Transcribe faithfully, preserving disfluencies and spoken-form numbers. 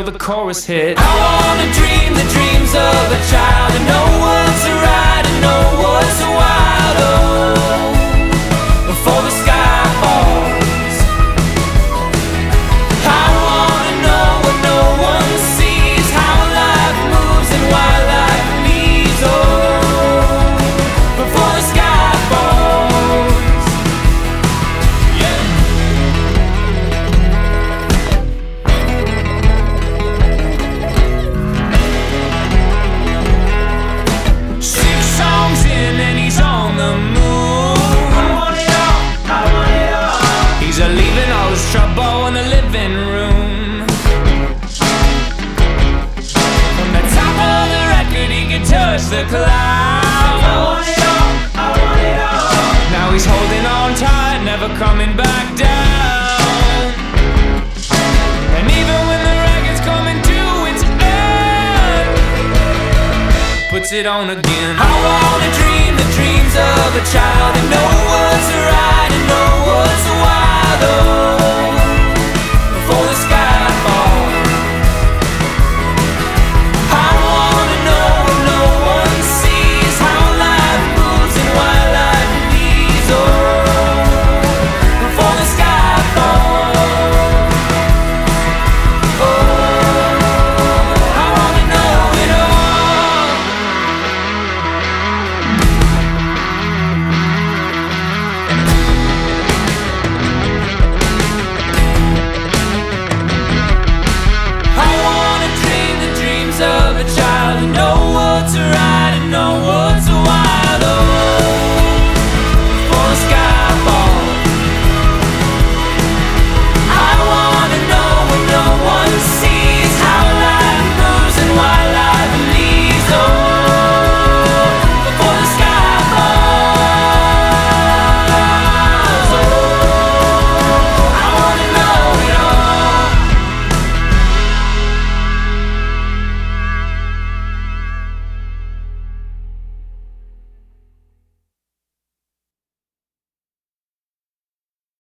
the chorus hit. I wanna dream the dreams of a child and know what's right and know what's wild. Oh, before the sky falls, I wanna know what no one sees, how life moves and why life leaves. Oh, before the sky falls. Yeah. Six songs in and he's on the move. I want it all, I want it all. He's a leaving all his trouble in the living room. From the top of the record he can touch the clouds. I want it all, I want it all. Now he's holding on tight, never coming back down. And even when the record's coming to its end, puts it on again. I wanna dream the dreams of a child and know what's right and know what's wild. Oh,